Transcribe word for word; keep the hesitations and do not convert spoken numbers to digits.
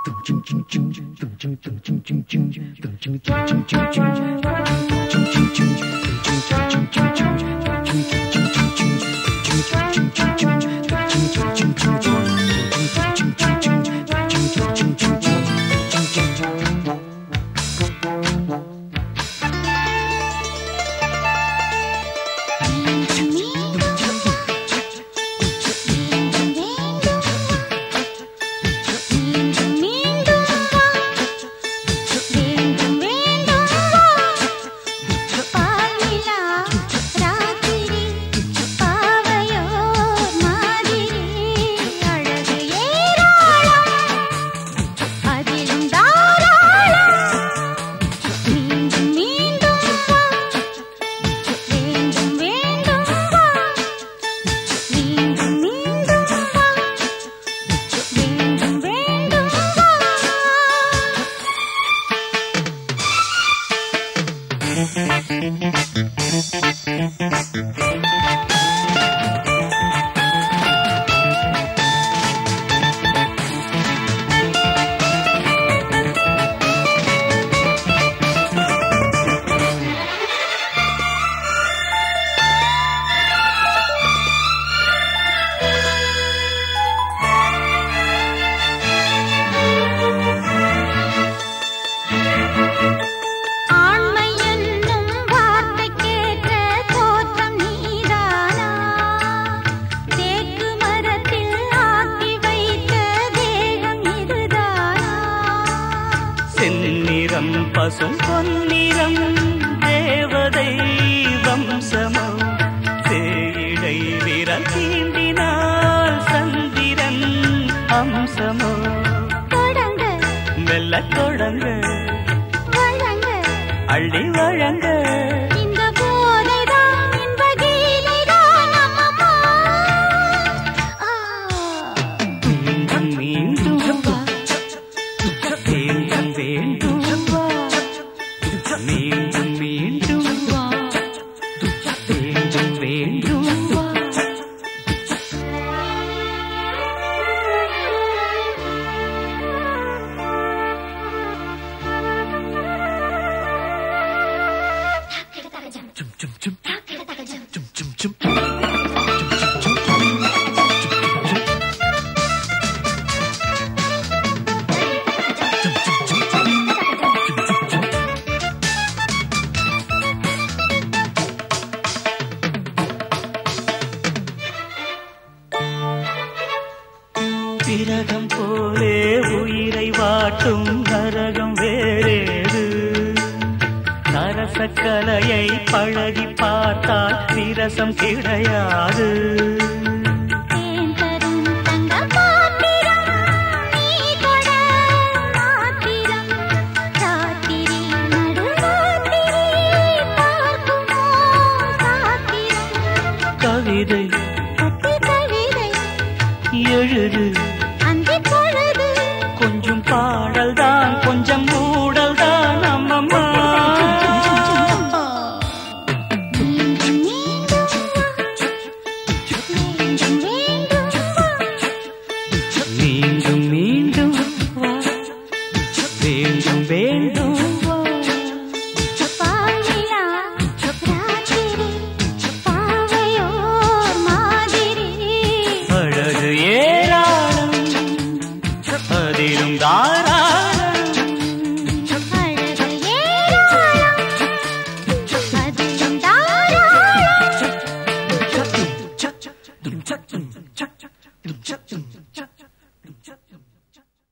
பசும் பொன்னிறம் தேவதை வம்சமோ சேயிடை விரல் தீண்டினால் சந்திரன் அம்சமோ தொடங்க மெல்ல தொடங்க வழங்க அள்ளி வழங்க இந்த போதைதான் இன்ப கீதைதான் அம்மம்மா. மீண்டும் மீண்டும் வா வேண்டும் வேண்டும் வா மீண்டும் மீண்டும் வா வேண்டும் வேண்டும் வா Chum chum chum chum chum chum திரகம் போலே உயிரை வாட்டும் நரகம் வேறேது நரசக்கலையை பழகி பார்த்தால் விரசம் கிடையாது தேன் தரும் தங்க பாத்திரம் நீ தொட மாத்திரம் ராத்திரி நடுராத்திரி பார்க்குமோ சாத்திரம் கவிதை கத்தி கவிதை எழுது அந்தி பொழுது கொஞ்சம் பாடல் தான் கொஞ்சம் மூடல் தான் அம்மம்மா மீண்டும் மீண்டும் மீண்டும் மீண்டும் வா வேண்டும் வேண்டும் வா பாலிலா ராத்திரி பாவையோர் மாதிரி அழகு ஏராளம் அதிலும் தாரா